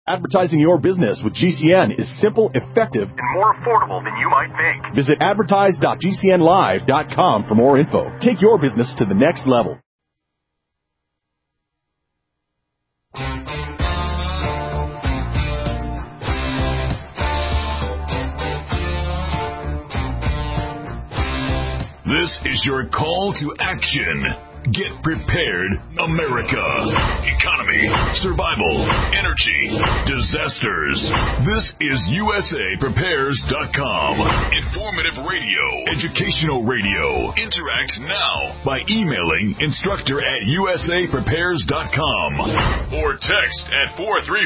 Advertising your business with GCN is simple, effective, and more affordable than you might think. Visit advertise.gcnlive.com for more info. Take your business to the next level. This is your call to action. Get prepared, America. Economy, survival, energy, disasters. This is USAPrepares.com. Informative radio, educational radio. Interact now by emailing instructor@USAPrepares.com or text at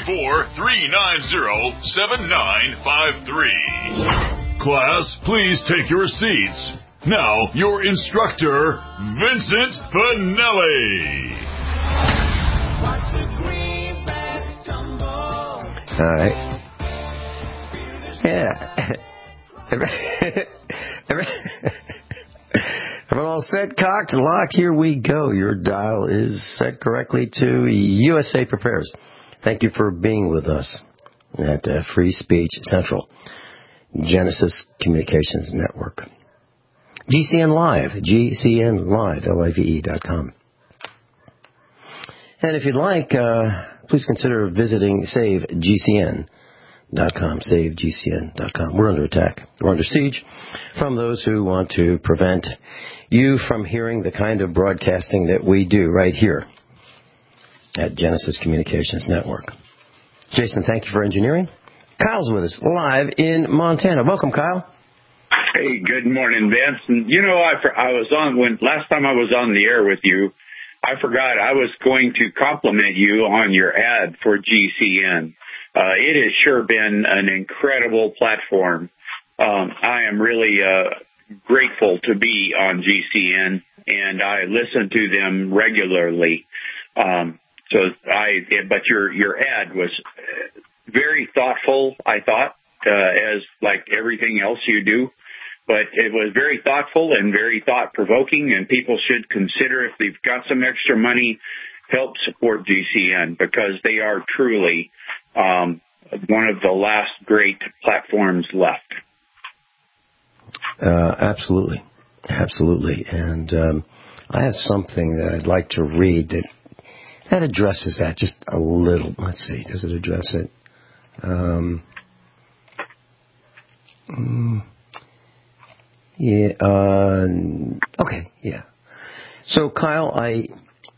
434-390-7953. Class, please take your seats. Now, your instructor, Vincent Finelli. All right. Yeah. Everyone all set, cocked, and locked? Here we go. Your dial is set correctly to USA Prepares. Thank you for being with us at Free Speech Central, Genesis Communications Network. GCN Live, GCNLive.com. And if you'd like, please consider visiting SaveGCN.com, SaveGCN.com. We're under attack. We're under siege from those who want to prevent you from hearing the kind of broadcasting that we do right here at Genesis Communications Network. Jason, thank you for engineering. Kyle's with us live in Montana. Welcome, Kyle. Hey, good morning, Vince. And you know, I was on last time I was on the air with you. I forgot I was going to compliment you on your ad for GCN. It has sure been an incredible platform. I am really grateful to be on GCN, and I listen to them regularly. But your ad was very thoughtful, I thought, as like everything else you do. But it was very thoughtful and very thought-provoking, and people should consider, if they've got some extra money, help support GCN, because they are truly one of the last great platforms left. Absolutely. Absolutely. And I have something that I'd like to read that addresses that just a little. Let's see. Does it address it? Yeah. Okay. Yeah. So, Kyle, I've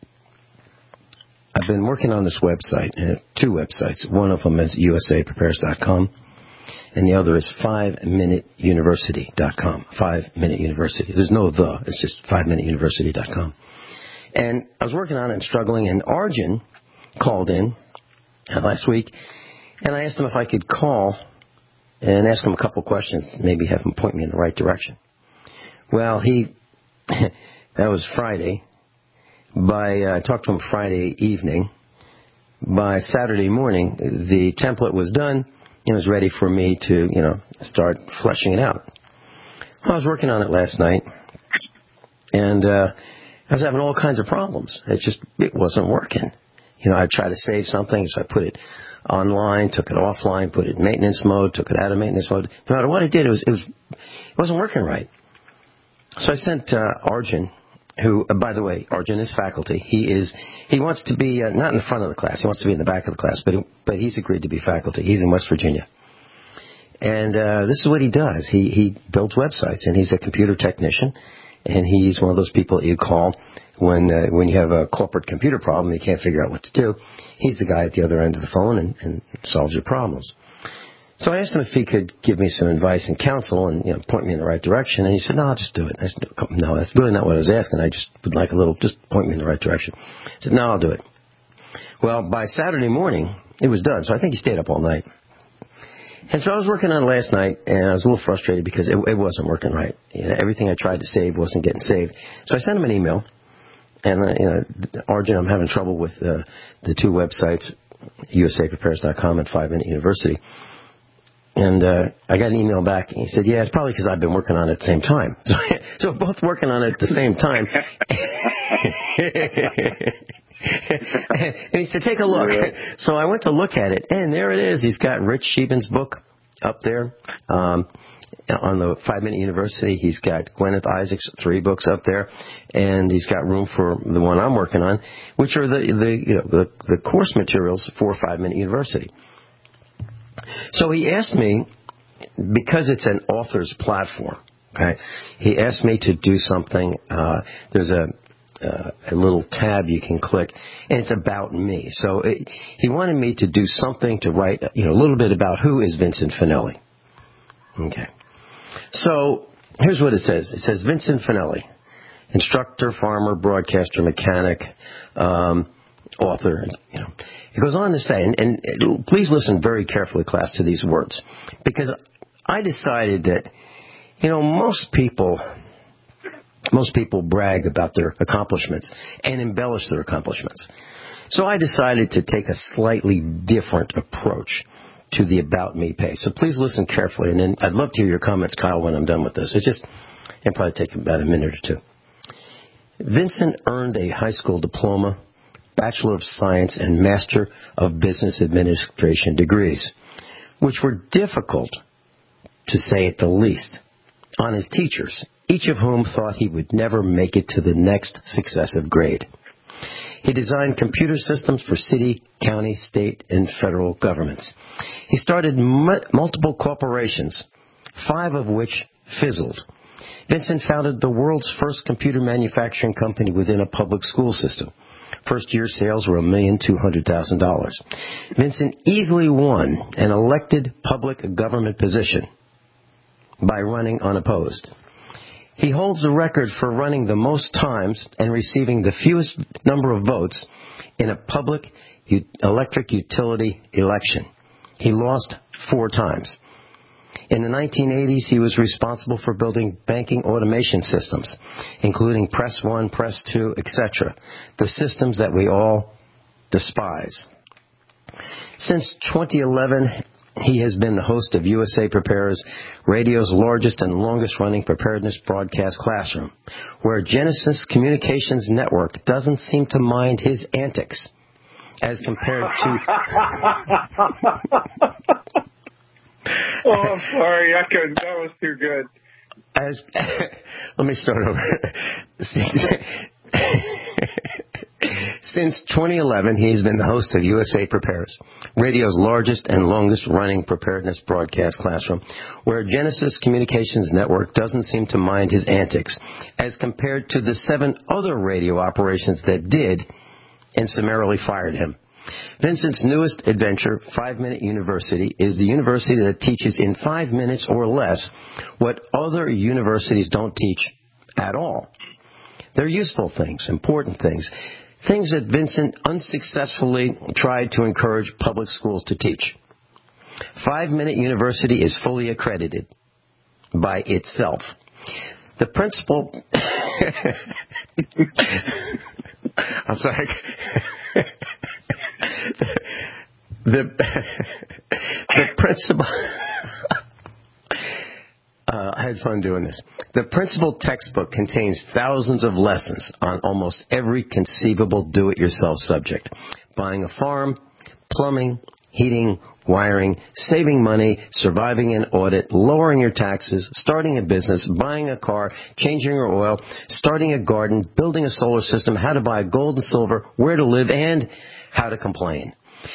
been working on this website, two websites. One of them is USAPrepares.com, and the other is 5minuteuniversity.com. 5Minute University. There's no the. It's just 5minuteuniversity.com. And I was working on it and struggling, and Arjun called in last week, and I asked him if I could call and ask him a couple questions, maybe have him point me in the right direction. Well, that was Friday. I talked to him Friday evening. By Saturday morning, the template was done. It was ready for me to, start fleshing it out. I was working on it last night, and I was having all kinds of problems. It wasn't working. I tried to save something, so I put it online, took it offline, put it in maintenance mode, took it out of maintenance mode. No matter what I did, it wasn't working right. So I sent Arjun, who, by the way, Arjun is faculty. He wants to be not in the front of the class. He wants to be in the back of the class, but he's agreed to be faculty. He's in West Virginia. And this is what he does. He builds websites, and he's a computer technician, and he's one of those people that you call when you have a corporate computer problem and you can't figure out what to do. He's the guy at the other end of the phone and solves your problems. So I asked him if he could give me some advice and counsel and point me in the right direction. And he said, "No, I'll just do it." I said, "No, that's really not what I was asking. I just would like just point me in the right direction." He said, "No, I'll do it." Well, by Saturday morning, it was done. So I think he stayed up all night. And so I was working on it last night, and I was a little frustrated because it wasn't working right. Everything I tried to save wasn't getting saved. So I sent him an email. And, Arjun, I'm having trouble with the two websites, USAPrepares.com and 5Minute University. And I got an email back, and he said, "Yeah, it's probably because I've been working on it at the same time." So both working on it at the same time. And he said, take a look. So I went to look at it, and there it is. He's got Rich Sheehan's book up there on the 5-Minute University. He's got Gwyneth Isaac's 3 books up there, and he's got room for the one I'm working on, which are the course materials for 5-Minute University. So he asked me, because it's an author's platform, okay, he asked me to do something. There's a little tab you can click, and it's about me. So he wanted me to do something to write, a little bit about who is Vincent Finelli. Okay. So here's what it says. It says Vincent Finelli, instructor, farmer, broadcaster, mechanic, author. It goes on to say, and please listen very carefully, class, to these words, because I decided that, most people brag about their accomplishments and embellish their accomplishments. So I decided to take a slightly different approach to the About Me page. So please listen carefully, and then I'd love to hear your comments, Kyle, when I'm done with this. It'll probably take about a minute or two. Vincent earned a high school diploma, Bachelor of Science, and Master of Business Administration degrees, which were difficult, to say at the least, on his teachers, each of whom thought he would never make it to the next successive grade. He designed computer systems for city, county, state, and federal governments. He started multiple corporations, 5 of which fizzled. Vincent founded the world's first computer manufacturing company within a public school system. First-year sales were $1,200,000. Vincent easily won an elected public government position by running unopposed. He holds the record for running the most times and receiving the fewest number of votes in a public electric utility election. He lost 4 times. In the 1980s, he was responsible for building banking automation systems, including Press 1, Press 2, etc., the systems that we all despise. Since 2011, he has been the host of USA Prepares, radio's largest and longest-running preparedness broadcast classroom, where Genesis Communications Network doesn't seem to mind his antics, as compared to... Oh, I'm sorry. That was too good. Let me start over. Since 2011, he has been the host of USA Prepares, radio's largest and longest-running preparedness broadcast classroom, where Genesis Communications Network doesn't seem to mind his antics, as compared to the 7 other radio operations that did and summarily fired him. Vincent's newest adventure, 5-Minute University, is the university that teaches in 5 minutes or less what other universities don't teach at all. They're useful things, important things, things that Vincent unsuccessfully tried to encourage public schools to teach. 5-Minute University is fully accredited by itself. The principal... I'm sorry. The principal... I had fun doing this. The principal textbook contains thousands of lessons on almost every conceivable do-it-yourself subject. Buying a farm, plumbing, heating, wiring, saving money, surviving an audit, lowering your taxes, starting a business, buying a car, changing your oil, starting a garden, building a solar system, how to buy gold and silver, where to live, and how to complain.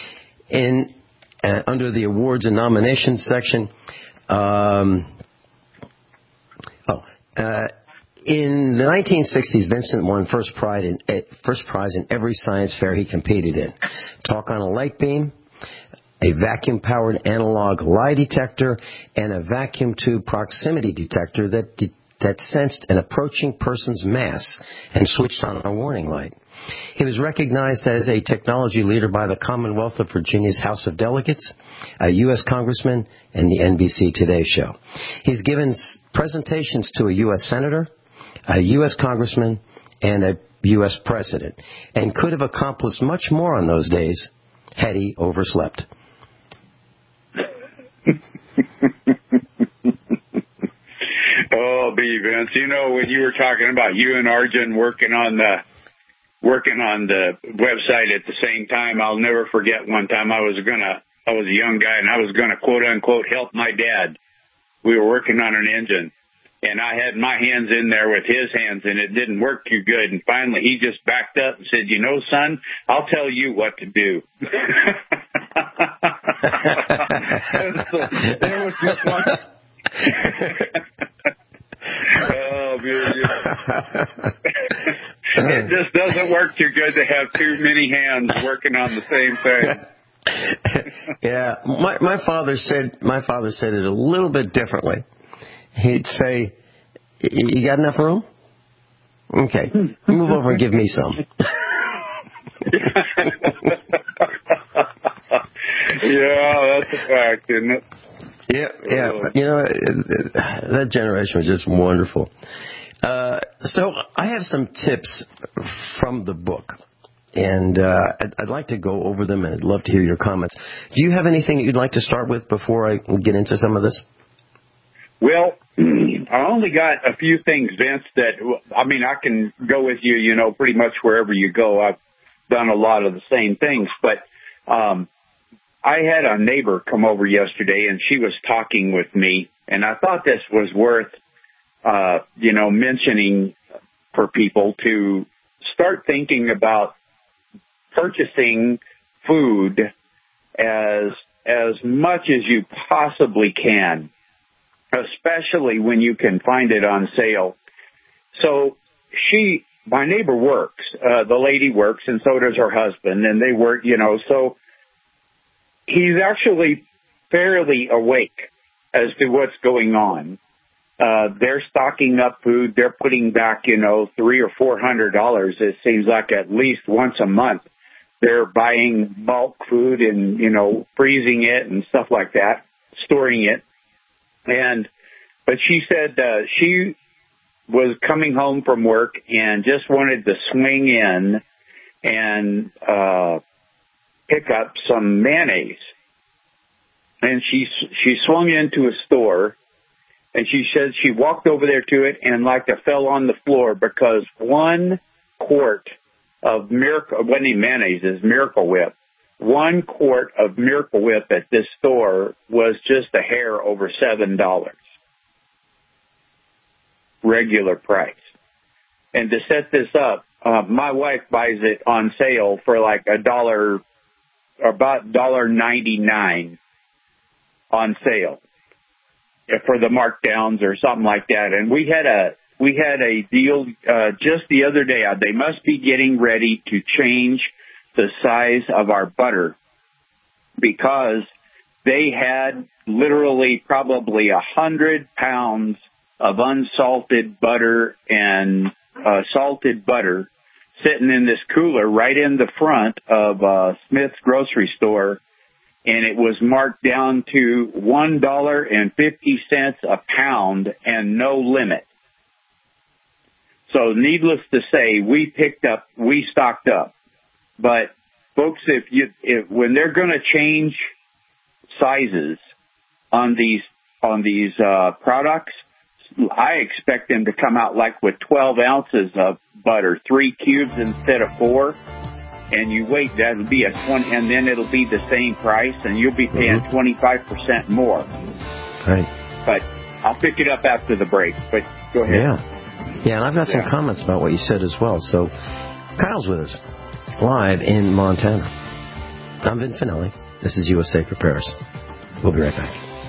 Under the awards and nominations section, in the 1960s, Vincent won first prize in every science fair he competed in. Talk on a light beam, a vacuum-powered analog lie detector, and a vacuum tube proximity detector that sensed an approaching person's mass and switched on a warning light. He was recognized as a technology leader by the Commonwealth of Virginia's House of Delegates, a U.S. Congressman, and the NBC Today Show. He's given presentations to a U.S. Senator, a U.S. Congressman, and a U.S. President, and could have accomplished much more on those days had he overslept. Oh, B, Vince, when you were talking about you and Arjun working on working on the website at the same time. I'll never forget one time I was a young guy, and I was going to, quote unquote, help my dad. We were working on an engine, and I had my hands in there with his hands, and it didn't work too good. And finally, he just backed up and said, son, I'll tell you what to do. It was just one. Oh, man. It just doesn't work too good to have too many hands working on the same thing. Yeah, my father said it a little bit differently. He'd say, "You got enough room? Okay, move over and give me some." Yeah, that's a fact, isn't it? Yeah. That generation was just wonderful. So I have some tips from the book, and I'd like to go over them, and I'd love to hear your comments. Do you have anything that you'd like to start with before I get into some of this? Well, I only got a few things, Vince, I can go with you, pretty much wherever you go. I've done a lot of the same things, but I had a neighbor come over yesterday, and she was talking with me, and I thought this was worth, mentioning for people to start thinking about purchasing food as much as you possibly can, especially when you can find it on sale. So my neighbor works, the lady works, and so does her husband, and they work, so he's actually fairly awake as to what's going on. They're stocking up food. They're putting back, $300 or $400. It seems like at least once a month. They're buying bulk food and, freezing it and stuff like that, storing it. But she said she was coming home from work and just wanted to swing in and pick up some mayonnaise. And she swung into a store, and she said she walked over there to it and fell on the floor because 1 quart of Miracle Whip. 1 quart of Miracle Whip at this store was just a hair over $7. Regular price. And to set this up, my wife buys it on sale for $1, about $1.99 on sale for the markdowns or something like that. And we had a deal just the other day. They must be getting ready to change the size of our butter because they had literally probably 100 pounds of unsalted butter and salted butter sitting in this cooler right in the front of Smith's grocery store, and it was marked down to $1.50 a pound and no limit. So needless to say, we stocked up. But folks, when they're going to change sizes on these products, I expect them to come out with 12 ounces of butter, 3 cubes instead of 4. And you wait, that'll be and then it'll be the same price, and you'll be paying 25% more. Right. But I'll pick it up after the break. But go ahead. Yeah, and I've got some comments about what you said as well. So Kyle's with us, live in Montana. I'm Vin Finelli. This is USA Prepares. We'll be right back.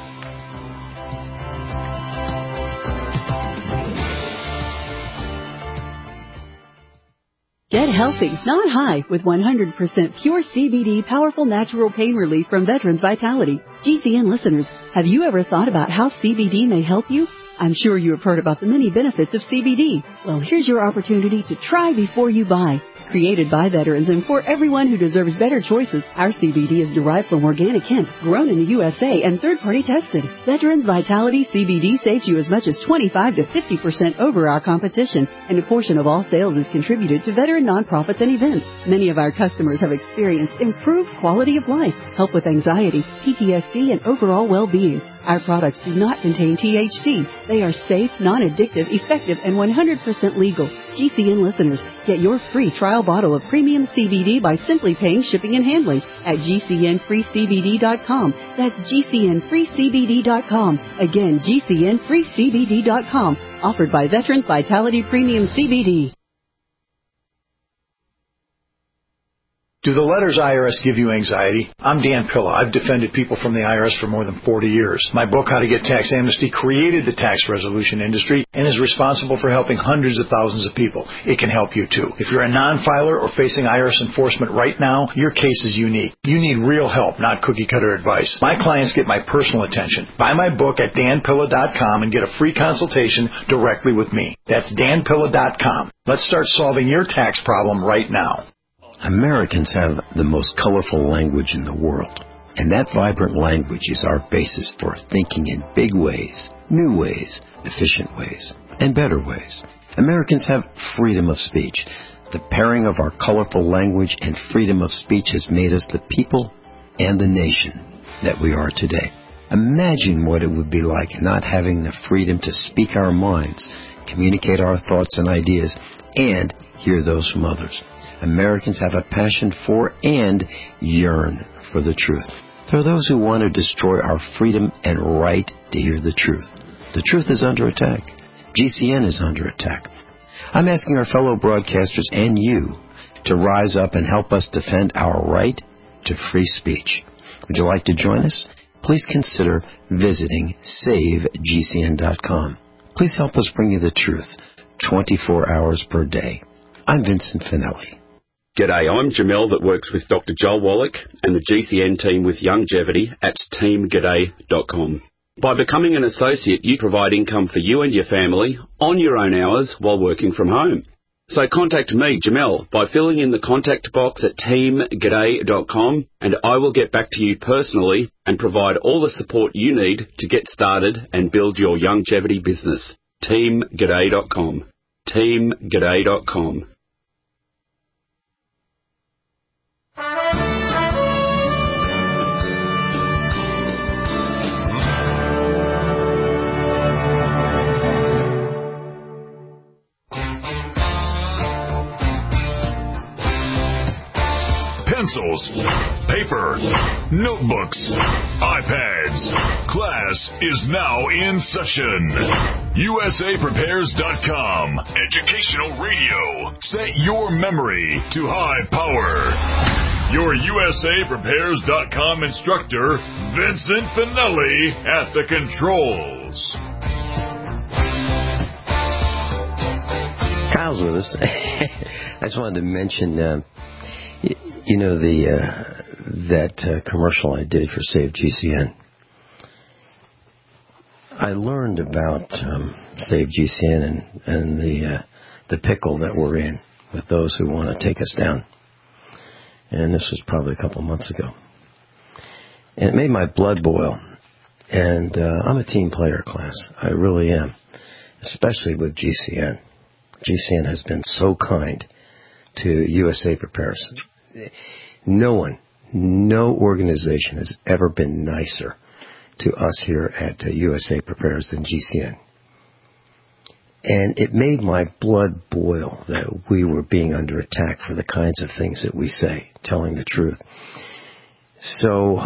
Get healthy, not high, with 100% pure CBD powerful natural pain relief from Veterans Vitality. GCN listeners, have you ever thought about how CBD may help you? I'm sure you have heard about the many benefits of CBD. Well, here's your opportunity to try before you buy. Created by veterans and for everyone who deserves better choices, our CBD is derived from organic hemp, grown in the USA, and third-party tested. Veterans Vitality CBD saves you as much as 25 to 50% over our competition, and a portion of all sales is contributed to veteran nonprofits and events. Many of our customers have experienced improved quality of life, help with anxiety, PTSD, and overall well-being. Our products do not contain THC. They are safe, non-addictive, effective, and 100% legal. GCN listeners, get your free trial bottle of premium CBD by simply paying shipping and handling at GCNFreeCBD.com. That's GCNFreeCBD.com. Again, GCNFreeCBD.com. Offered by Veterans Vitality Premium CBD. Do the letters IRS give you anxiety? I'm Dan Pilla. I've defended people from the IRS for more than 40 years. My book, How to Get Tax Amnesty, created the tax resolution industry and is responsible for helping hundreds of thousands of people. It can help you too. If you're a non-filer or facing IRS enforcement right now, your case is unique. You need real help, not cookie-cutter advice. My clients get my personal attention. Buy my book at danpilla.com and get a free consultation directly with me. That's danpilla.com. Let's start solving your tax problem right now. Americans have the most colorful language in the world, and that vibrant language is our basis for thinking in big ways, new ways, efficient ways, and better ways. Americans have freedom of speech. The pairing of our colorful language and freedom of speech has made us the people and the nation that we are today. Imagine what it would be like not having the freedom to speak our minds, communicate our thoughts and ideas, and hear those from others. Americans have a passion for and yearn for the truth. There are those who want to destroy our freedom and right to hear the truth. The truth is under attack. GCN is under attack. I'm asking our fellow broadcasters and you to rise up and help us defend our right to free speech. Would you like to join us? Please consider visiting SaveGCN.com. Please help us bring you the truth 24 hours per day. I'm Vincent Finelli. G'day, I'm Jamel that works with Dr. Joel Wallach and the GCN team with Longevity at teamg'day.com. By becoming an associate, you provide income for you and your family on your own hours while working from home. So contact me, Jamel, by filling in the contact box at teamg'day.com, and I will get back to you personally and provide all the support you need to get started and build your longevity business. teamg'day.com. teamg'day.com. Pencils, paper, notebooks, iPads. Class is now in session. USAPrepares.com. Educational radio. Set your memory to high power. Your USAPrepares.com instructor, Vincent Finelli, at the controls. Kyle's with us. I just wanted to mention... that commercial I did for Save GCN. I learned about Save GCN and the pickle that we're in with those who want to take us down. And this was probably a couple months ago. And it made my blood boil. And I'm a team player, class. I really am. Especially with GCN. GCN has been so kind to USA Prepares. No organization has ever been nicer to us here at USA Prepares than GCN. And it made my blood boil that we were being under attack for the kinds of things that we say, telling the truth. So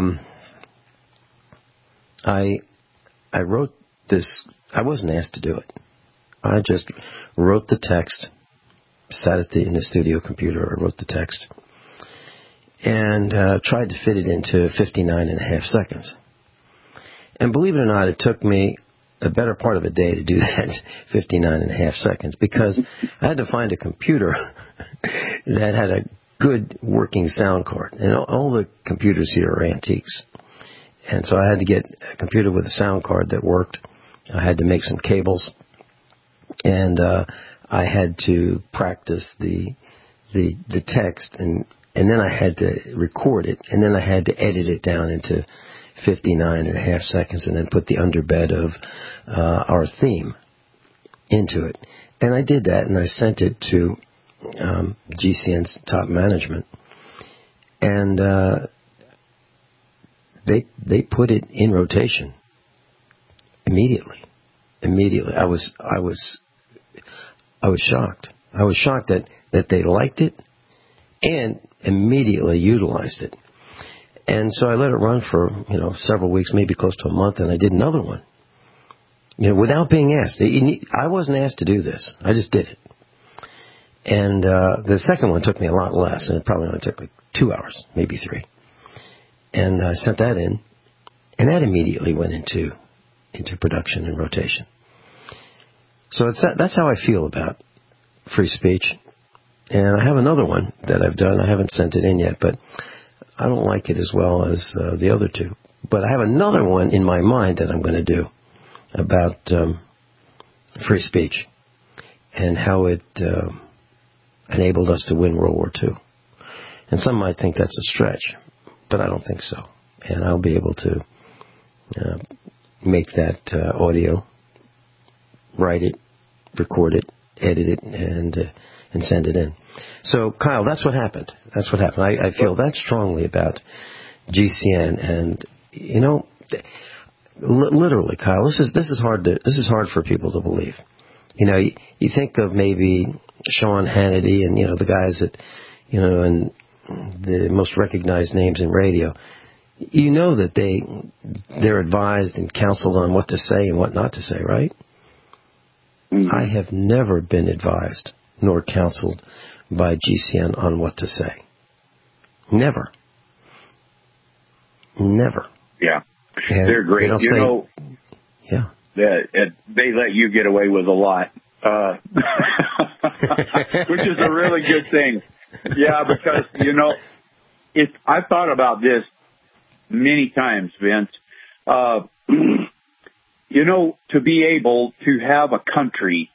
I wrote this. I wasn't asked to do it. I just wrote the text, sat in the studio computer, I wrote the text, and tried to fit it into 59 and a half seconds. And believe it or not, it took me a better part of a day to do that 59 and a half seconds, because I had to find a computer that had a good working sound card. And all the computers here are antiques. And so I had to get a computer with a sound card that worked. I had to make some cables. And I had to practice the text, and then I had to record it, and then I had to edit it down into 59 and a half seconds, and then put the underbed of our theme into it. And I did that, and I sent it to GCN's top management, and they put it in rotation immediately. I was shocked. I was shocked that they liked it and immediately utilized it. And so I let it run for, several weeks, maybe close to a month, and I did another one. Without being asked. I wasn't asked to do this. I just did it. And the second one took me a lot less, and it probably only took like 2 hours, maybe 3. And I sent that in, and that immediately went into production and rotation. So that's how I feel about free speech. And I have another one that I've done. I haven't sent it in yet, but I don't like it as well as the other two. But I have another one in my mind that I'm going to do about free speech and how it enabled us to win World War II. And some might think that's a stretch, but I don't think so. And I'll be able to make that audio, write it, record it, edit it, and send it in. So, Kyle, that's what happened. I feel that strongly about GCN, and literally, Kyle, this is hard for people to believe. You think of maybe Sean Hannity and the guys that and the most recognized names in radio. That they're advised and counseled on what to say and what not to say, right? Mm-hmm. I have never been advised nor counseled by GCN on what to say. Never. Yeah. And they're great. Yeah. They let you get away with a lot, which is a really good thing. Yeah, because, I've thought about this many times, Vince. To be able to have a country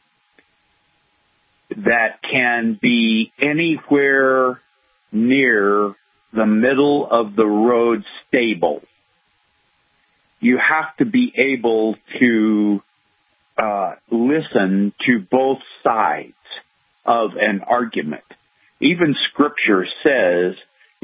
that can be anywhere near the middle of the road stable, you have to be able to listen to both sides of an argument. Even Scripture says,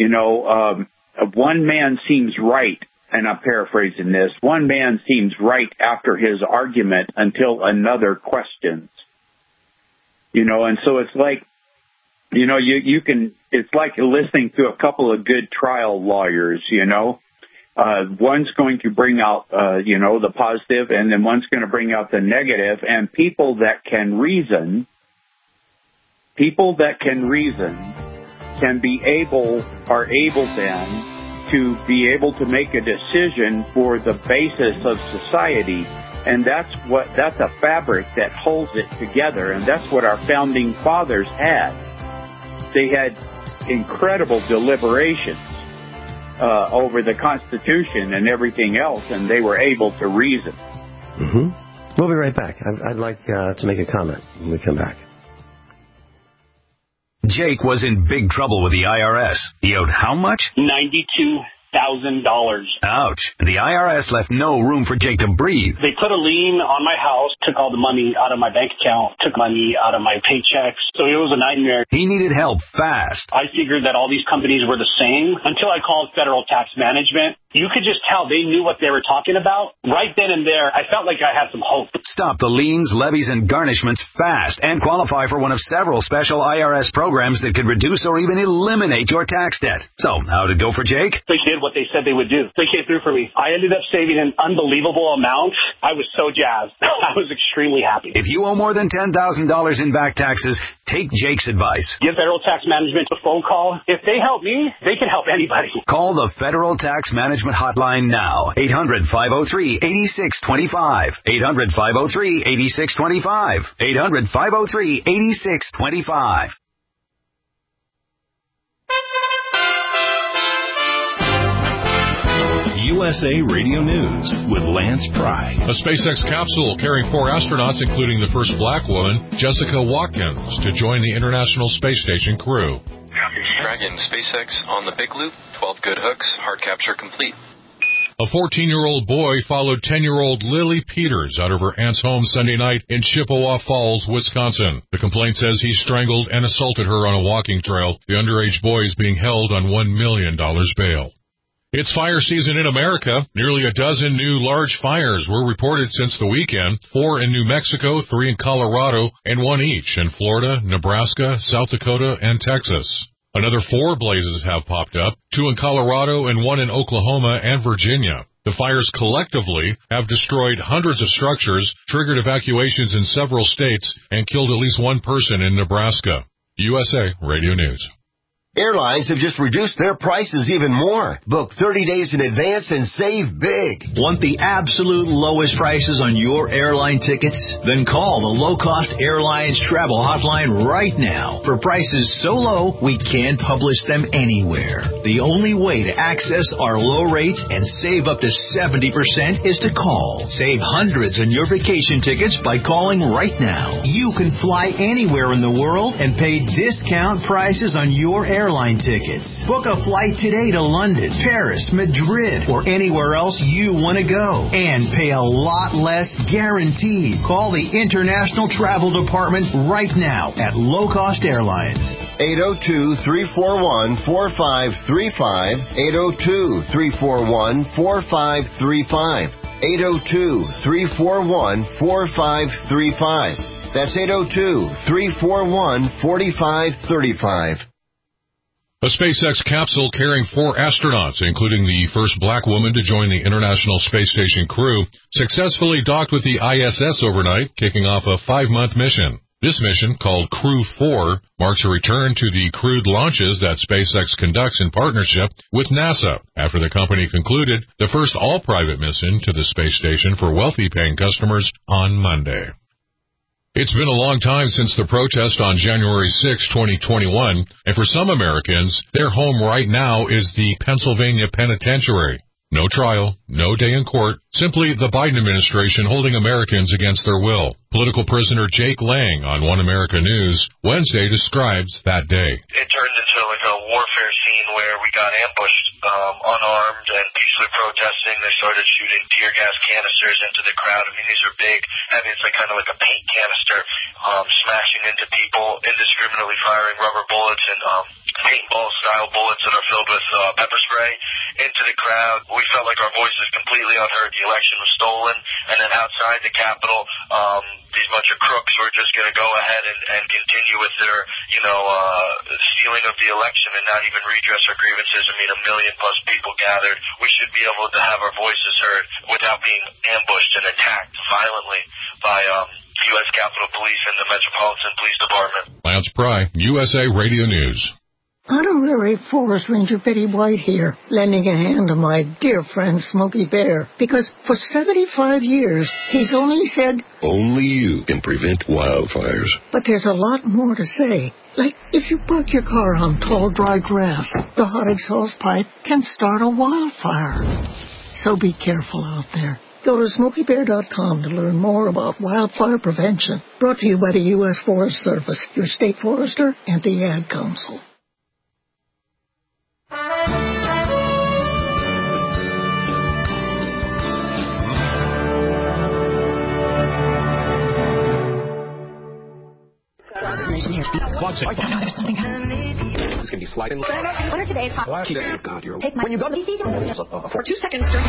one man seems right, and I'm paraphrasing this, one man seems right after his argument until another questions. And so it's like, you can, it's like listening to a couple of good trial lawyers, One's going to bring out, the positive, and then one's going to bring out the negative. And people that can reason are able then to be able to make a decision for the basis of society. And that's a fabric that holds it together. And that's what our founding fathers had. They had incredible deliberations over the Constitution and everything else, and they were able to reason. Mm-hmm. We'll be right back. I'd like to make a comment when we come back. Jake was in big trouble with the IRS. He owed how much? $92,000. Ouch. The IRS left no room for Jake to breathe. They put a lien on my house, took all the money out of my bank account, took money out of my paychecks. So it was a nightmare. He needed help fast. I figured that all these companies were the same until I called Federal Tax Management. You could just tell they knew what they were talking about. Right then and there, I felt like I had some hope. Stop the liens, levies, and garnishments fast and qualify for one of several special IRS programs that could reduce or even eliminate your tax debt. So, how did it go for Jake? They did what they said they would do. They came through for me. I ended up saving an unbelievable amount. I was so jazzed. I was extremely happy. If you owe more than $10,000 in back taxes, take Jake's advice. Give Federal Tax Management a phone call. If they help me, they can help anybody. Call the Federal Tax Management Hotline now. 800-503-8625. 800-503-8625. 800-503-8625. USA Radio News with Lance Pry. A SpaceX capsule carrying 4 astronauts, including the first black woman, Jessica Watkins, to join the International Space Station crew. Dragon SpaceX on the Big Loop. 12 good hooks. Hard capture complete. A 14-year-old boy followed 10-year-old Lily Peters out of her aunt's home Sunday night in Chippewa Falls, Wisconsin. The complaint says he strangled and assaulted her on a walking trail. The underage boy is being held on $1 million bail. It's fire season in America. Nearly a dozen new large fires were reported since the weekend. 4 in New Mexico, 3 in Colorado, and 1 each in Florida, Nebraska, South Dakota, and Texas. Another 4 blazes have popped up, 2 in Colorado and 1 in Oklahoma and Virginia. The fires collectively have destroyed hundreds of structures, triggered evacuations in several states, and killed at least 1 person in Nebraska. USA Radio News. Airlines have just reduced their prices even more. Book 30 days in advance and save big. Want the absolute lowest prices on your airline tickets? Then call the Low Cost Airlines Travel Hotline right now. For prices so low, we can't publish them anywhere. The only way to access our low rates and save up to 70% is to call. Save hundreds on your vacation tickets by calling right now. You can fly anywhere in the world and pay discount prices on your airline tickets. Book a flight today to London, Paris, Madrid, or anywhere else you want to go. And pay a lot less guaranteed. Call the International Travel Department right now at Low Cost Airlines. 802-341-4535. 802-341-4535. 802-341-4535. That's 802-341-4535. A SpaceX capsule carrying 4 astronauts, including the first black woman to join the International Space Station crew, successfully docked with the ISS overnight, kicking off a 5-month mission. This mission, called Crew 4, marks a return to the crewed launches that SpaceX conducts in partnership with NASA, after the company concluded the first all-private mission to the space station for wealthy-paying customers on Monday. It's been a long time since the protest on January 6, 2021, and for some Americans, their home right now is the Pennsylvania Penitentiary. No trial, no day in court, simply the Biden administration holding Americans against their will. Political prisoner Jake Lang on One America News Wednesday describes that day. It turned into like a warfare scene where we got ambushed, unarmed and peacefully protesting. They started shooting tear gas canisters into the crowd. I mean, these are big, heavy. It's like kind of like a paint canister, smashing into people, indiscriminately firing rubber bullets and paintball-style bullets that are filled with pepper spray into the crowd. We felt like our voices completely unheard. The election was stolen, and then outside the Capitol, these bunch of crooks were just going to go ahead and continue with their, stealing of the election and not even redress our grievances. I mean, 1 million plus people gathered. We should be able to have our voices heard without being ambushed and attacked violently by U.S. Capitol Police and the Metropolitan Police Department. Lance Pry, USA Radio News. Honorary Forest Ranger Betty White here, lending a hand to my dear friend Smokey Bear, because for 75 years, he's only said, only you can prevent wildfires. But there's a lot more to say. Like, if you park your car on tall, dry grass, the hot exhaust pipe can start a wildfire. So be careful out there. Go to SmokeyBear.com to learn more about wildfire prevention. Brought to you by the U.S. Forest Service, your state forester, and the Ad Council. It's going to be sliding. What are today's hot? Take my... When you go for 2 seconds during...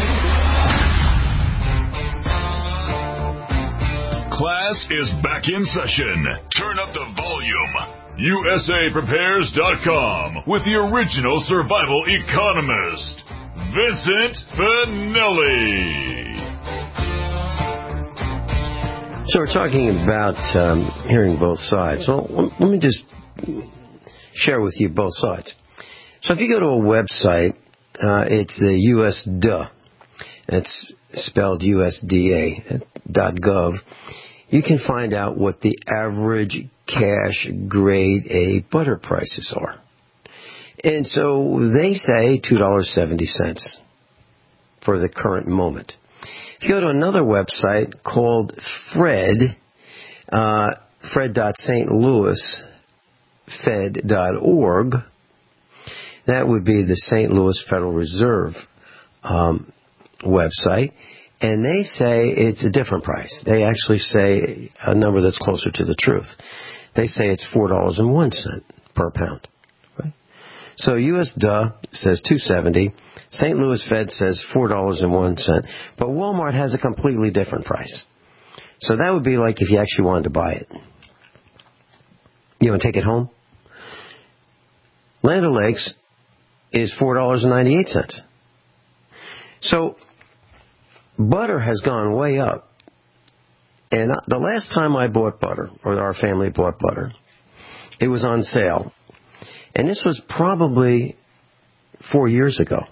Class is back in session. Turn up the volume. USAPrepares.com with the original survival economist, Vincent Finelli. So we're talking about hearing both sides. Well, let me just share with you both sides. So if you go to a website, it's the USDA. It's spelled USDA.gov. You can find out what the average cash grade A butter prices are. And so they say $2.70 for the current moment. If you go to another website called Fred, fred.stlouisfed.org, that would be the St. Louis Federal Reserve website, and they say it's a different price. They actually say a number that's closer to the truth. They say it's $4.01 per pound. Right? So U.S. DUH says $2.70. St. Louis Fed says $4.01. But Walmart has a completely different price. So that would be like if you actually wanted to buy it. You want to take it home? Land O'Lakes is $4.98. So butter has gone way up. And the last time I bought butter, or our family bought butter, it was on sale. And this was probably 4 years ago.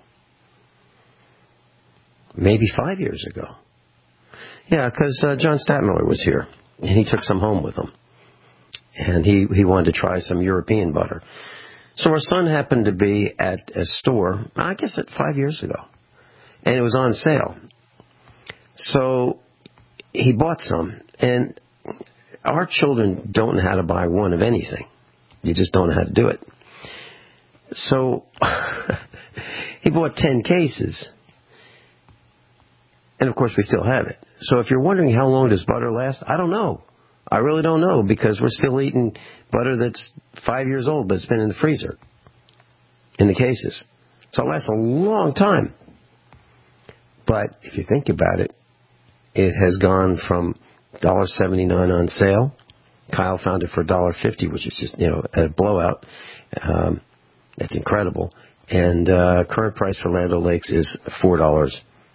Maybe 5 years ago. Yeah, because John Statmiller was here, and he took some home with him. And he wanted to try some European butter. So our son happened to be at a store, I guess 5 years ago, and it was on sale. So he bought some, and our children don't know how to buy one of anything. You just don't know how to do it. So he bought 10 cases. And, of course, we still have it. So if you're wondering how long does butter last, I don't know. I really don't know, because we're still eating butter that's 5 years old, but it's been in the freezer, in the cases. So it lasts a long time. But if you think about it, it has gone from $1.79 on sale. Kyle found it for $1.50, which is just, a blowout. That's incredible. And current price for Land O'Lakes is $4.98,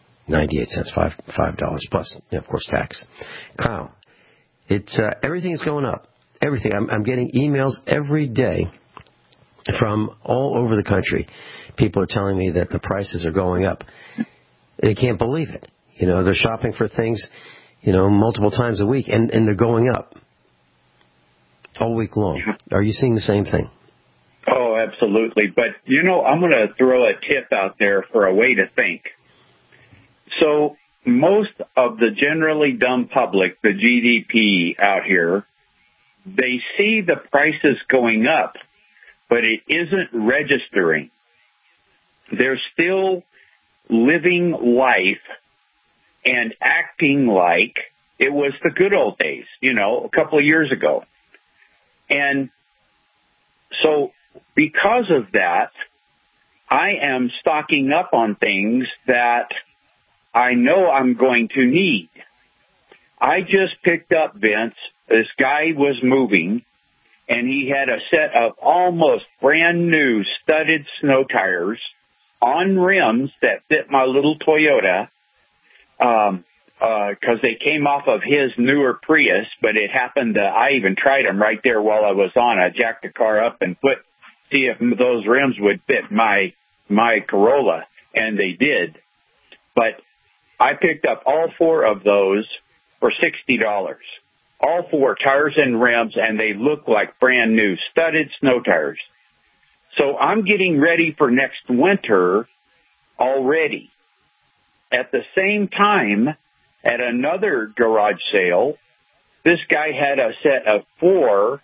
$5 plus, of course, tax. Kyle, everything is going up. Everything. I'm getting emails every day from all over the country. People are telling me that the prices are going up. They can't believe it. They're shopping for things, multiple times a week, and they're going up all week long. Are you seeing the same thing? Oh, absolutely. But, I'm going to throw a tip out there for a way to think. So most of the generally dumb public, the GDP out here, they see the prices going up, but it isn't registering. They're still living life and acting like it was the good old days, a couple of years ago. And so because of that, I am stocking up on things that I know I'm going to need. I just picked up, Vince, this guy was moving, and he had a set of almost brand new studded snow tires on rims that fit my little Toyota, because they came off of his newer Prius, but it happened that I even tried them right there while I was on. I jacked the car up and see if those rims would fit my Corolla, and they did. But I picked up all four of those for $60. All four, tires and rims, and they look like brand new studded snow tires. So I'm getting ready for next winter already. At the same time, at another garage sale, this guy had a set of four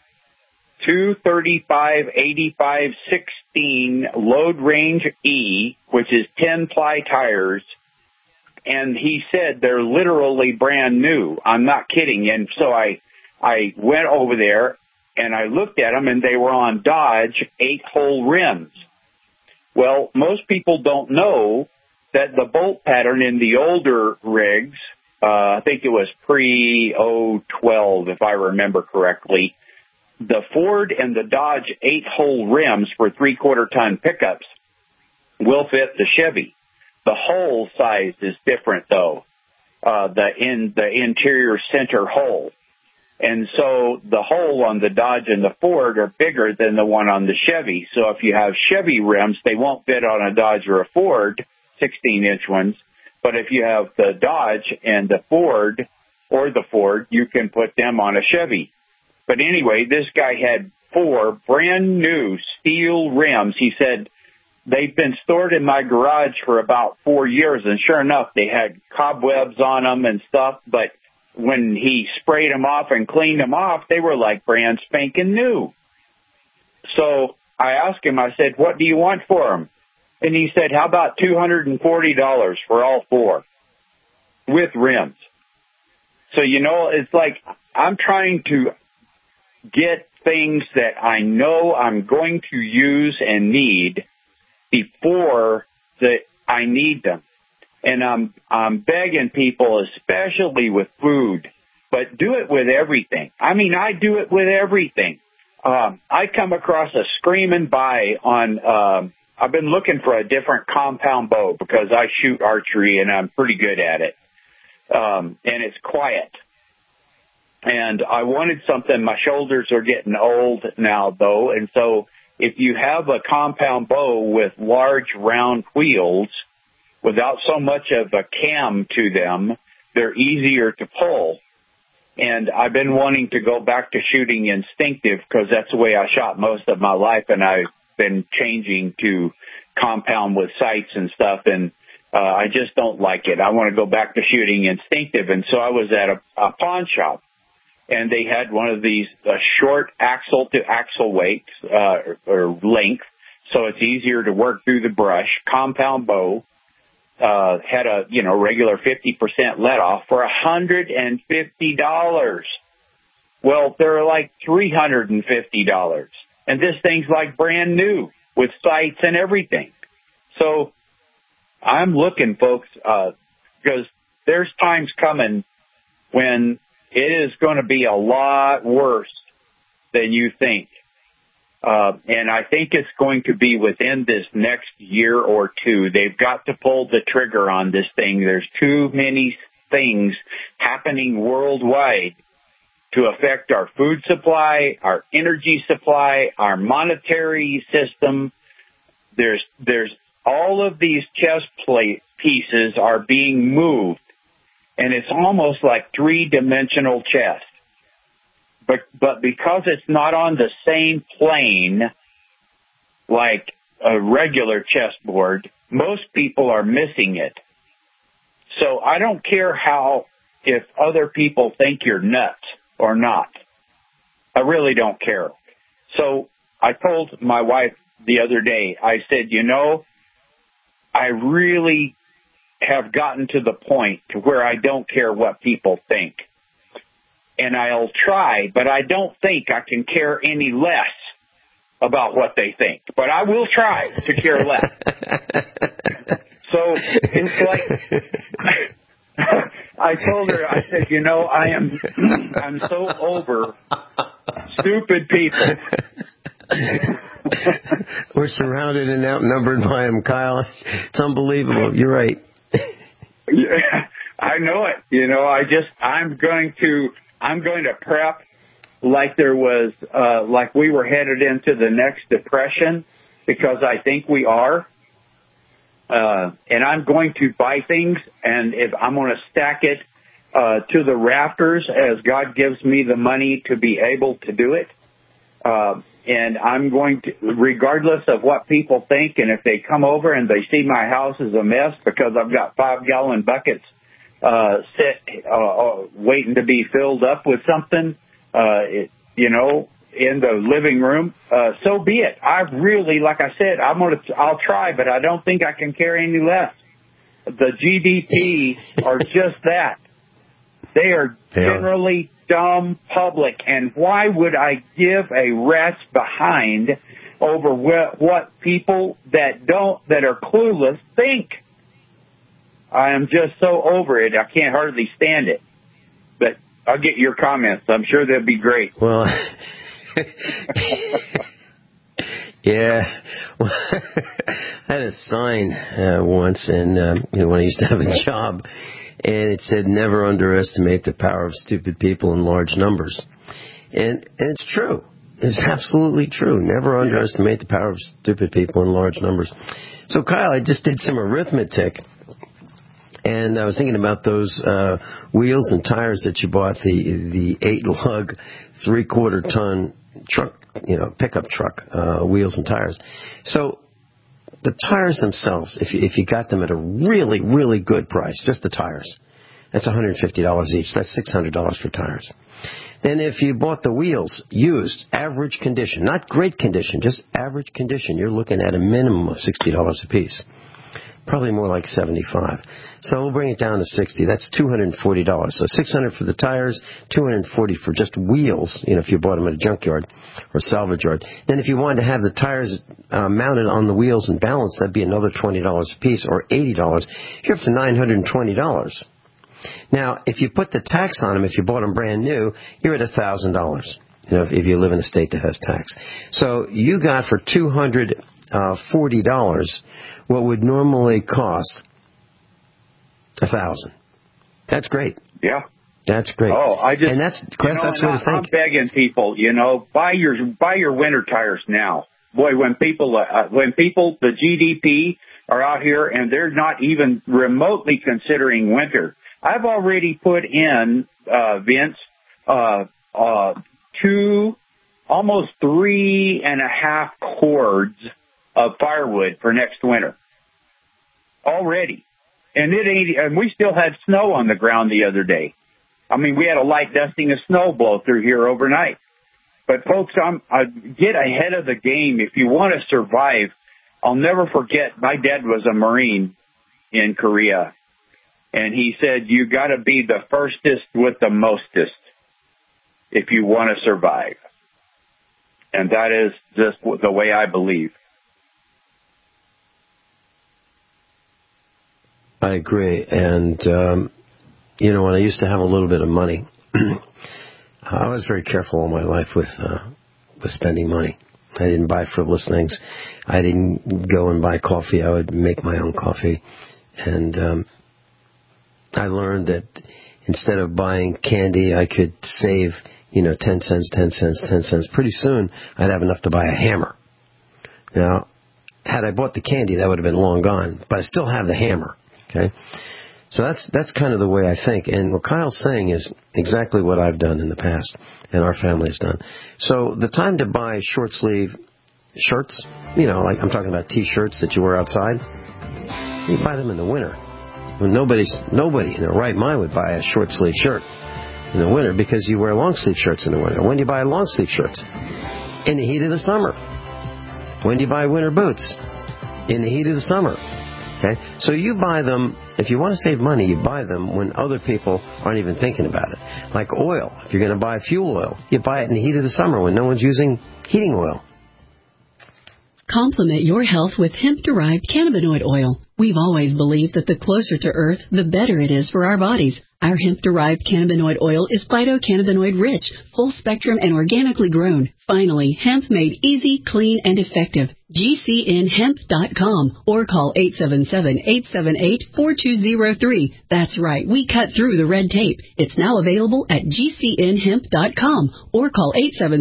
235, 85, 16 load range E, which is 10-ply tires. And he said they're literally brand new. I'm not kidding. And so I went over there and I looked at them, and they were on Dodge 8-hole rims. Well, most people don't know that the bolt pattern in the older rigs, I think it was pre-012, if I remember correctly, the Ford and the Dodge 8-hole rims for 3/4-ton pickups will fit the Chevy. The hole size is different, though, the interior center hole. And so the hole on the Dodge and the Ford are bigger than the one on the Chevy. So if you have Chevy rims, they won't fit on a Dodge or a Ford, 16-inch ones. But if you have the Dodge and the Ford, you can put them on a Chevy. But anyway, this guy had four brand new steel rims. He said they've been stored in my garage for about 4 years, and sure enough, they had cobwebs on them and stuff, but when he sprayed them off and cleaned them off, they were like brand spanking new. So I asked him, I said, what do you want for them? And he said, how about $240 for all four with rims? So, it's like I'm trying to get things that I know I'm going to use and need before that I need them. And I'm begging people, especially with food, but do it with everything. I mean, I do it with everything. I come across a screaming buy on, I've been looking for a different compound bow because I shoot archery and I'm pretty good at it. And it's quiet. And I wanted something. My shoulders are getting old now, though. And so if you have a compound bow with large round wheels without so much of a cam to them, they're easier to pull. And I've been wanting to go back to shooting instinctive because that's the way I shot most of my life. And I've been changing to compound with sights and stuff. And I just don't like it. I want to go back to shooting instinctive. And so I was at a pawn shop. And they had one of these short axle to axle weight or length, so it's easier to work through the brush. Compound bow had a regular 50% let off for $150. Well, they're like $350, and this thing's like brand new with sights and everything. So I'm looking, folks, because there's times coming when it is going to be a lot worse than you think. And I think it's going to be within this next year or two. They've got to pull the trigger on this thing. There's too many things happening worldwide to affect our food supply, our energy supply, our monetary system. There's all of these chess pieces are being moved. And it's almost like three-dimensional chess. But because it's not on the same plane like a regular chessboard, most people are missing it. So I don't care if other people think you're nuts or not. I really don't care. So I told my wife the other day, I said, I really have gotten to the point to where I don't care what people think. And I'll try, but I don't think I can care any less about what they think. But I will try to care less. So it's like, I told her, I said, I'm so over stupid people. We're surrounded and outnumbered by them, Kyle. It's unbelievable. You're right. Yeah, I know it. I'm going to prep like there was, like we were headed into the next depression, because I think we are. And I'm going to buy things, and if I'm going to stack it to the rafters as God gives me the money to be able to do it. And I'm going to, regardless of what people think, and if they come over and they see my house is a mess because I've got 5-gallon buckets waiting to be filled up with something, in the living room, so be it. I really, like I said, I'll try, but I don't think I can carry any less. The GDP are just that. They are generally dumb public, and why would I give a rat's behind over what people that are clueless think? I am just so over it. I can't hardly stand it. But I'll get your comments. I'm sure they'll be great. Well, yeah. Well, I had a sign once, and when I used to have a job, and it said, "Never underestimate the power of stupid people in large numbers." And it's true. It's absolutely true. Never underestimate the power of stupid people in large numbers. So, Kyle, I just did some arithmetic, and I was thinking about those wheels and tires that you bought, the 8-lug, 3/4-ton truck, pickup truck, wheels and tires. So the tires themselves, if you got them at a really, really good price, just the tires, that's $150 each. That's $600 for tires. Then if you bought the wheels used, average condition, not great condition, just average condition, you're looking at a minimum of $60 a piece. Probably more like $75. So we'll bring it down to $60. That's $240. So $600 for the tires, $240 for just wheels, if you bought them at a junkyard or salvage yard. Then if you wanted to have the tires mounted on the wheels and balanced, that'd be another $20 a piece, or $80. You're up to $920. Now, if you put the tax on them, if you bought them brand new, you're at $1,000. If you live in a state that has tax. So you got for $240 what would normally cost $1,000. That's great. Yeah. That's great. Oh, and that's the way to think. I'm begging people, buy your winter tires now. Boy, when people, the GDP are out here and they're not even remotely considering winter. I've already put in, Vince, almost 3.5 cords of firewood for next winter. Already. And we still had snow on the ground the other day. I mean, we had a light dusting of snow blow through here overnight. But folks, get ahead of the game if you want to survive. I'll never forget, my dad was a Marine in Korea. And he said, you got to be the firstest with the mostest if you want to survive. And that is just the way I believe. I agree. And, when I used to have a little bit of money, I was very careful all my life with spending money. I didn't buy frivolous things. I didn't go and buy coffee. I would make my own coffee. And I learned that instead of buying candy, I could save, 10 cents, 10 cents, 10 cents. Pretty soon, I'd have enough to buy a hammer. Now, had I bought the candy, that would have been long gone. But I still have the hammer. Okay? So that's kind of the way I think. And what Kyle's saying is exactly what I've done in the past and our family has done. So the time to buy short sleeve shirts, like I'm talking about T-shirts that you wear outside, you buy them in the winter. When nobody in their right mind would buy a short sleeve shirt in the winter because you wear long sleeve shirts in the winter. When do you buy long sleeve shirts? In the heat of the summer. When do you buy winter boots? In the heat of the summer. Okay? So you buy them, if you want to save money, you buy them when other people aren't even thinking about it. Like oil. If you're going to buy fuel oil, you buy it in the heat of the summer when no one's using heating oil. Complement your health with hemp-derived cannabinoid oil. We've always believed that the closer to Earth, the better it is for our bodies. Our hemp-derived cannabinoid oil is phytocannabinoid rich, full-spectrum, and organically grown. Finally, hemp made easy, clean, and effective. GCNhemp.com or call 877-878-4203. That's right, we cut through the red tape. It's now available at GCNhemp.com or call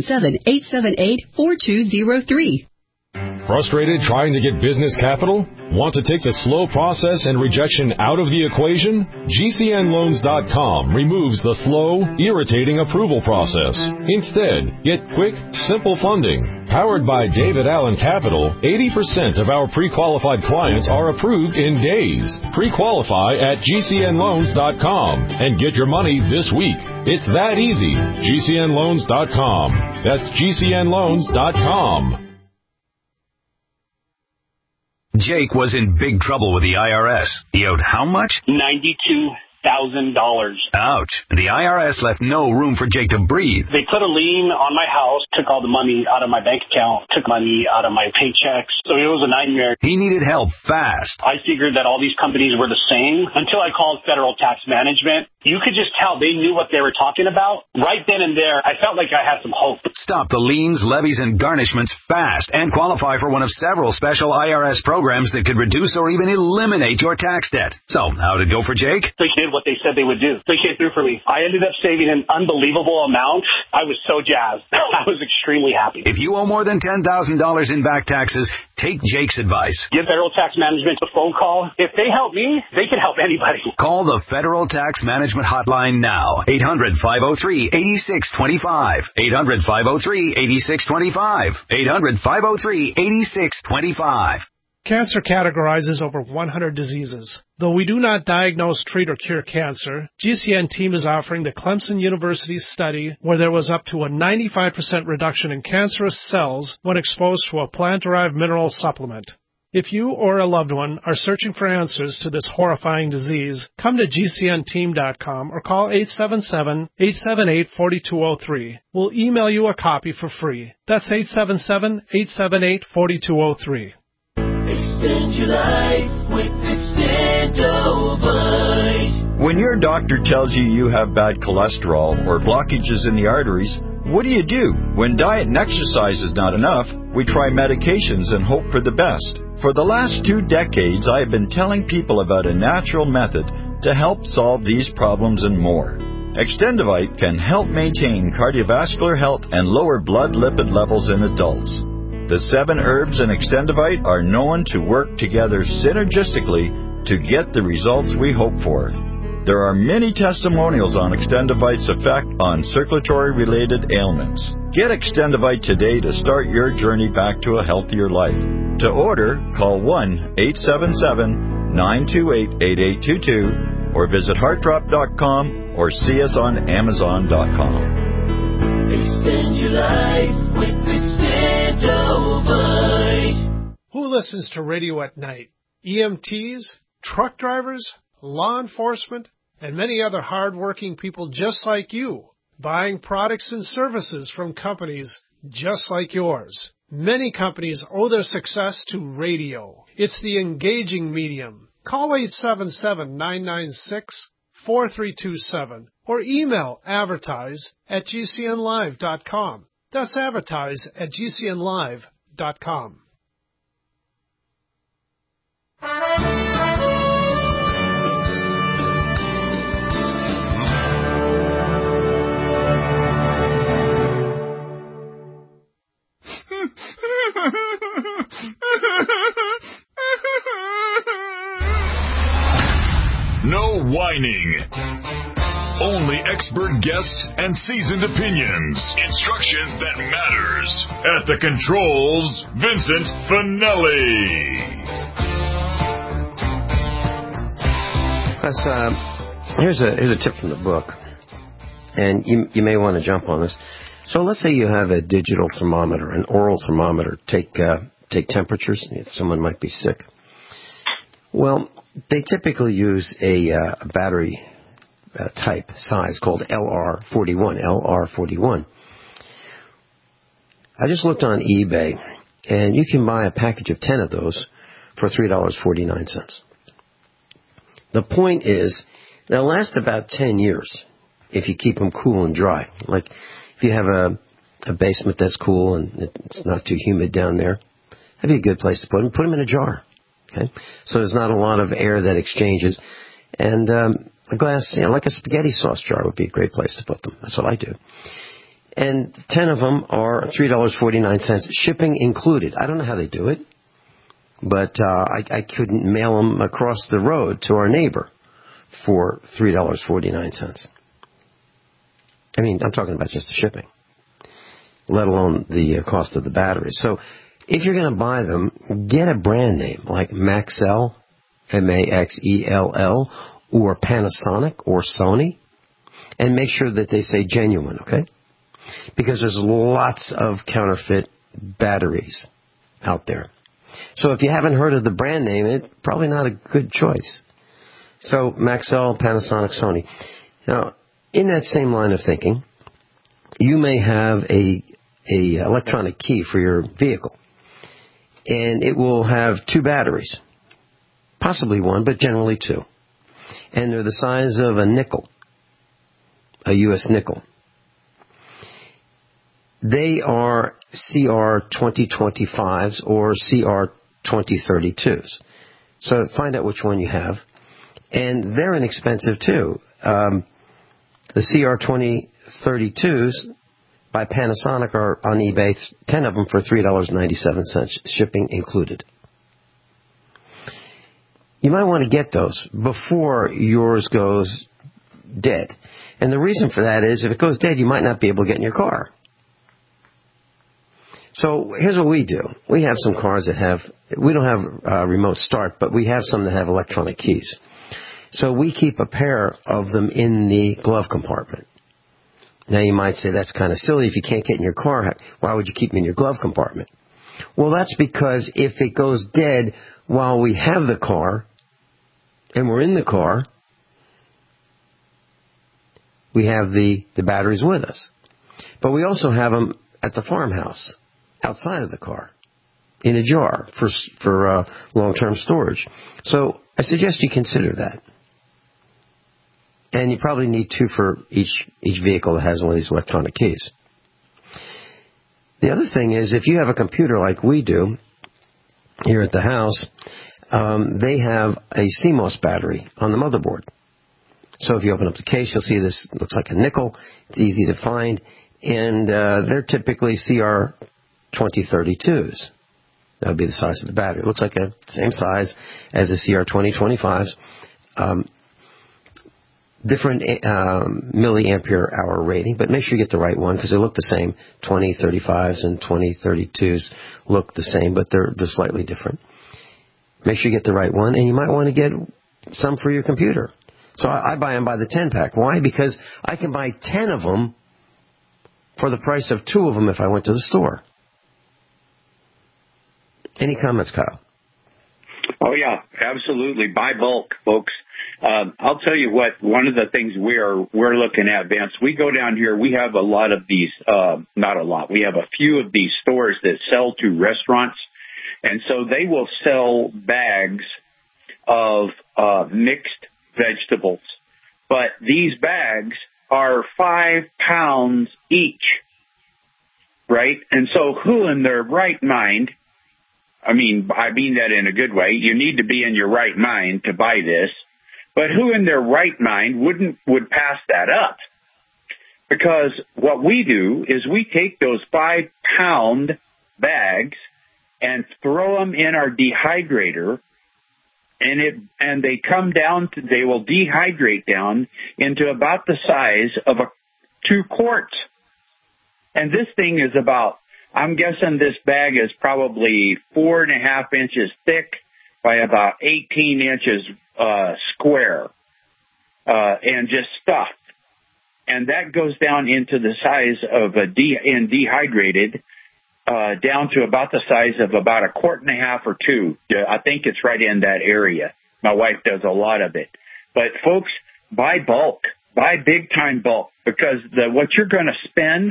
877-878-4203. Frustrated trying to get business capital? Want to take the slow process and rejection out of the equation? GCNloans.com removes the slow, irritating approval process. Instead, get quick, simple funding. Powered by David Allen Capital, 80% of our pre-qualified clients are approved in days. Pre-qualify at GCNloans.com and get your money this week. It's that easy. GCNloans.com. That's GCNloans.com. Jake was in big trouble with the IRS. He owed how much? $92,000. Ouch. The IRS left no room for Jake to breathe. They put a lien on my house, took all the money out of my bank account, took money out of my paychecks. So it was a nightmare. He needed help fast. I figured that all these companies were the same until I called Federal Tax Management. You could just tell they knew what they were talking about. Right then and there, I felt like I had some hope. Stop the liens, levies, and garnishments fast and qualify for one of several special IRS programs that could reduce or even eliminate your tax debt. So, how did it go for Jake? They did what they said they would do. They came through for me. I ended up saving an unbelievable amount. I was so jazzed. I was extremely happy. If you owe more than $10,000 in back taxes, take Jake's advice. Give Federal Tax Management a phone call. If they help me, they can help anybody. Call the Federal Tax Management hotline now. 800-503-8625. 800-503-8625. 800-503-8625. Cancer categorizes over 100 diseases. Though we do not diagnose, treat, or cure cancer, GCN team is offering the Clemson University study where there was up to a 95% reduction in cancerous cells when exposed to a plant-derived mineral supplement. If you or a loved one are searching for answers to this horrifying disease, come to GCNteam.com or call 877-878-4203. We'll email you a copy for free. That's 877-878-4203. Extend your life with Extendovite. When your doctor tells you you have bad cholesterol or blockages in the arteries, what do you do? When diet and exercise is not enough, we try medications and hope for the best. For the last 2 decades, I have been telling people about a natural method to help solve these problems and more. Extendovite can help maintain cardiovascular health and lower blood lipid levels in adults. The 7 herbs in Extendovite are known to work together synergistically to get the results we hope for. There are many testimonials on Extendovite's effect on circulatory-related ailments. Get Extendovite today to start your journey back to a healthier life. To order, call 1-877-928-8822 or visit heartdrop.com or see us on amazon.com. Extend your life with Extendovite. Who listens to radio at night? EMTs, truck drivers, law enforcement, and many other hard-working people just like you, buying products and services from companies just like yours. Many companies owe their success to radio. It's the engaging medium. Call 877-996-4327 or email advertise@gcnlive.com. That's advertise@gcnlive.com. No whining. Only expert guests and seasoned opinions. Instruction that matters. At the controls, Vincent Finelli. Here's a tip from the book, and you may want to jump on this. So let's say you have a digital thermometer, an oral thermometer. Take temperatures. Someone might be sick. Well, they typically use a battery type size called LR41. I just looked on eBay, and you can buy a package of 10 of those for $3.49. The point is, they'll last about 10 years if you keep them cool and dry. Like if you have a basement that's cool and it's not too humid down there, that'd be a good place to put them. Put them in a jar. Okay, so there's not a lot of air that exchanges, and a glass, like a spaghetti sauce jar would be a great place to put them. That's what I do. And 10 of them are $3.49, shipping included. I don't know how they do it, but I couldn't mail them across the road to our neighbor for $3.49. I mean, I'm talking about just the shipping, let alone the cost of the batteries. So if you're going to buy them, get a brand name like Maxell, Maxell, or Panasonic or Sony, and make sure that they say genuine, okay? Because there's lots of counterfeit batteries out there. So if you haven't heard of the brand name, it's probably not a good choice. So Maxell, Panasonic, Sony. Now, in that same line of thinking, you may have a electronic key for your vehicle. And it will have 2 batteries, possibly 1, but generally 2. And they're the size of a nickel, a U.S. nickel. They are CR2025s or CR2032s. So find out which one you have. And they're inexpensive too. The CR2032s by Panasonic are on eBay, 10 of them for $3.97, shipping included. You might want to get those before yours goes dead. And the reason for that is if it goes dead, you might not be able to get in your car. So here's what we do. We have some cars that we don't have remote start, but we have some that have electronic keys. So we keep a pair of them in the glove compartment. Now you might say that's kind of silly. If you can't get in your car, why would you keep them in your glove compartment? Well, that's because if it goes dead while we have the car, and we're in the car, we have the batteries with us. But we also have them at the farmhouse, outside of the car, in a jar for long-term storage. So I suggest you consider that. And you probably need 2 for each vehicle that has one of these electronic keys. The other thing is, if you have a computer like we do here at the house, they have a CMOS battery on the motherboard. So if you open up the case, you'll see this looks like a nickel. It's easy to find. And they're typically CR2032s. That would be the size of the battery. It looks like the same size as the CR2025s. Different milliampere hour rating, but make sure you get the right one because they look the same. 2035s and 2032s look the same, but they're slightly different. Make sure you get the right one, and you might want to get some for your computer. So I buy them by the 10-pack. Why? Because I can buy 10 of them for the price of 2 of them if I went to the store. Any comments, Kyle? Oh, yeah, absolutely. Buy bulk, folks. I'll tell you what, one of the things we're looking at, Vince, we go down here, we have a lot of these, not a lot, we have a few of these stores that sell to restaurants, and so they will sell bags of mixed vegetables. But these bags are 5 pounds each, right? And so who in their right mind, I mean that in a good way, you need to be in your right mind to buy this, but who in their right mind would pass that up? Because what we do is we take those 5-pound bags and throw them in our dehydrator, and they come down to, they will dehydrate down into about the size of 2 quarts. And this thing is about, I'm guessing this bag is probably 4.5 inches thick by about 18 inches square, and just stuffed. And that goes down into the size of dehydrated, down to about the size of about 1.5 quarts or 2. I think it's right in that area. My wife does a lot of it. But folks, buy bulk, buy big time bulk, because what you're going to spend,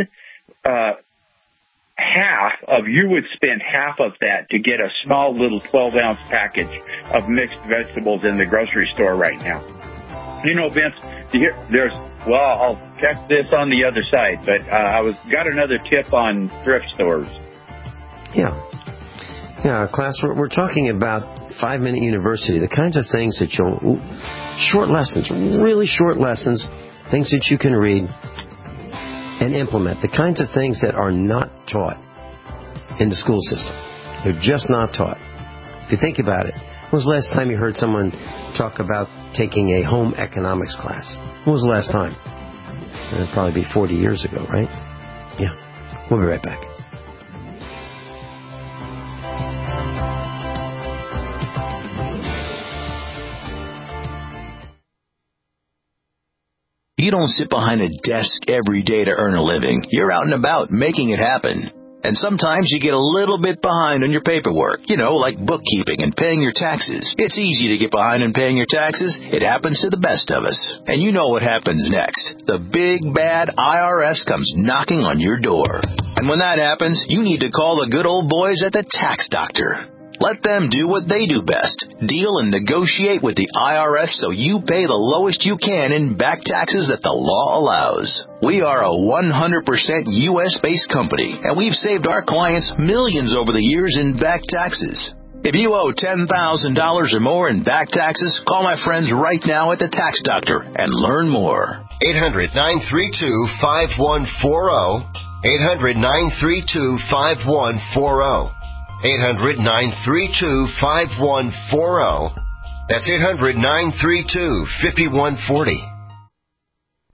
you would spend half of that to get a small little 12-ounce package of mixed vegetables in the grocery store right now. You know, Vince, I'll check this on the other side, but got another tip on thrift stores. Yeah, class, we're talking about 5-Minute University, the kinds of things that short lessons, really short lessons, things that you can read and implement, the kinds of things that are not taught in the school system. They're just not taught. If you think about it, when was the last time you heard someone talk about taking a home economics class? When was the last time? It'd probably be 40 years ago, right? Yeah. We'll be right back. You don't sit behind a desk every day to earn a living. You're out and about making it happen. And sometimes you get a little bit behind on your paperwork, like bookkeeping and paying your taxes. It's easy to get behind on paying your taxes. It happens to the best of us. And you know what happens next. The big, bad IRS comes knocking on your door. And when that happens, you need to call the good old boys at the Tax Doctor. Let them do what they do best. Deal and negotiate with the IRS so you pay the lowest you can in back taxes that the law allows. We are a 100% U.S.-based company, and we've saved our clients millions over the years in back taxes. If you owe $10,000 or more in back taxes, call my friends right now at the Tax Doctor and learn more. 800-932-5140. 800-932-5140. 800-932-5140. That's 800-932-5140.